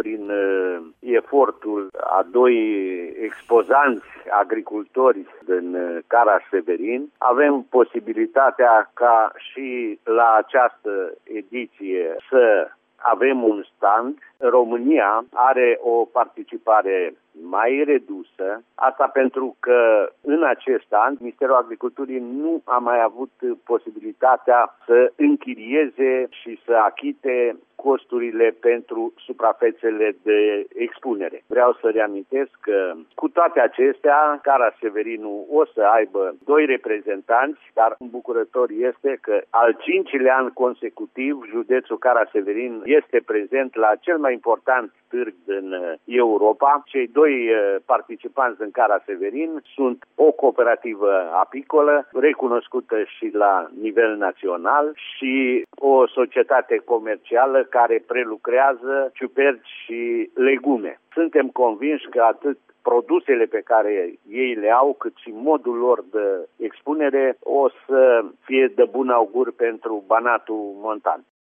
prin efortul a doi expozanți agricultori din Caraș-Severin, avem posibilitatea ca și la această ediție să avem un stand. România are o participare mai redusă, asta pentru că în acest an Ministerul Agriculturii nu a mai avut posibilitatea să închirieze și să achite costurile pentru suprafețele de expunere. Vreau să reamintesc că cu toate acestea, Caraș-Severinu o să aibă 2 reprezentanți, dar îmbucurător este că al 5-lea an consecutiv județul Caraș-Severin este prezent la cel mai important târg din Europa. Cei 2 participanți în Caraș-Severin sunt o cooperativă apicolă recunoscută și la nivel național și o societate comercială care prelucrează ciuperci și legume. Suntem convinși că atât produsele pe care ei le au, cât și modul lor de expunere o să fie de bun augur pentru Banatul Montan.